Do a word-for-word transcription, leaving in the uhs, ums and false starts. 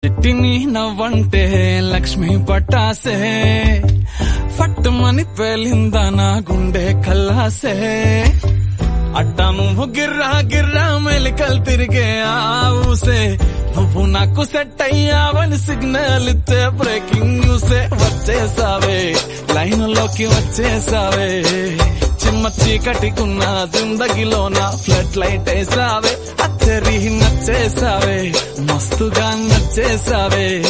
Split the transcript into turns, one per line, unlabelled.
చిట్టిని నవ్వంటే లక్ష్మి పట్టాసే ఫట్టుమని పేలిందా నా గుండె కల్లాసే అట్టా నువ్వు గిర్రా గిర్రా మెలికలు తిరిగే ఆవుసే నువ్వు నాకు సెట్ అయ్యావని సిగ్నల్ ఇచ్చే బ్రేకింగ్ న్యూసే వచ్చేసావే లైన్ లోకి వచ్చేసావే చిమ్మ చీకటికున్న జిందగీలో నా ఫ్లడ్ లైట్ వేసావే అచ్చరి నచ్చేసావే మస్తుగా నచ్చేసావే